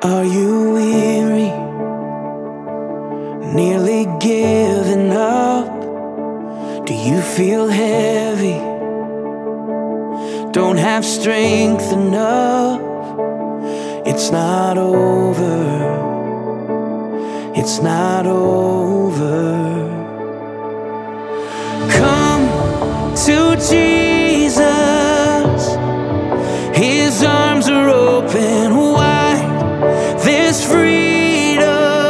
Are you weary, nearly giving up? Do you feel heavy, don't have strength enough? It's not over, it's not over. Come to Jesus, His arms are open wide. There's freedom,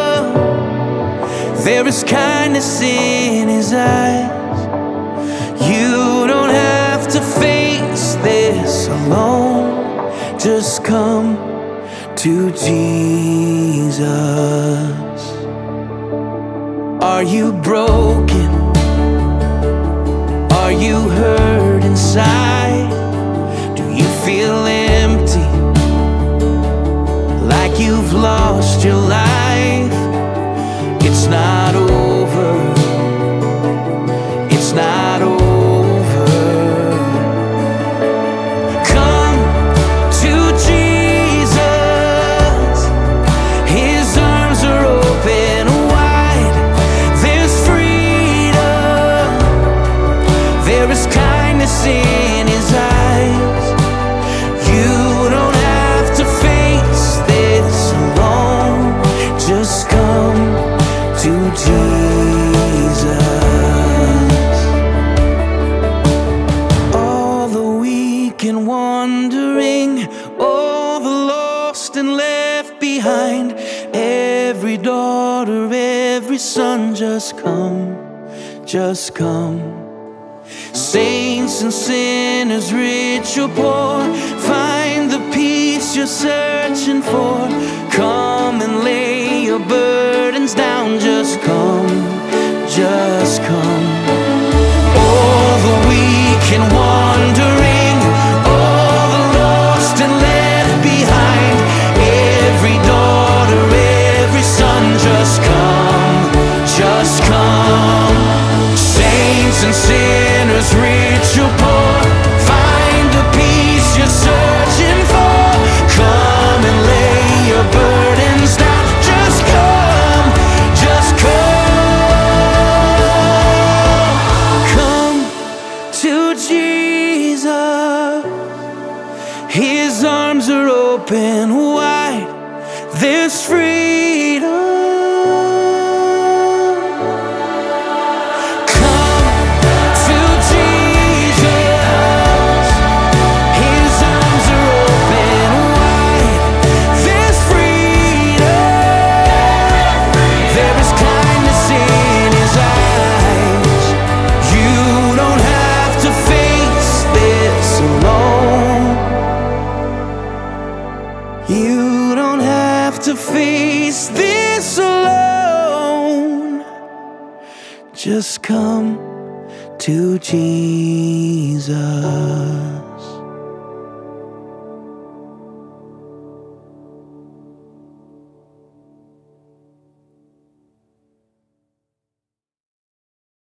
there is kindness in His eyes. You don't have to face this alone. Just come to Jesus. Are you broken? Are you hurt inside? Do you feel empty, like you've lost your life? It's not over, it's not over. Come to Jesus, His arms are open wide. There's freedom, there is kindness in His eyes. You don't have to face this alone. Just come to Jesus. All the weak and wandering, all the lost and left behind, every daughter, every son, just come, just come. Saints and sinners, rich or poor, find the peace you're searching for. Come and lay your burdens down. Just come, just come. All the weak and wandering, all the lost and left behind, every daughter, every son, just come, just come. Saints and sinners, rich or poor, find the peace you're searching for. Come and lay your burdens down. Just come, just come. Come to Jesus, His arms are open wide. There's freedom. You don't have to face this alone. Just come to Jesus.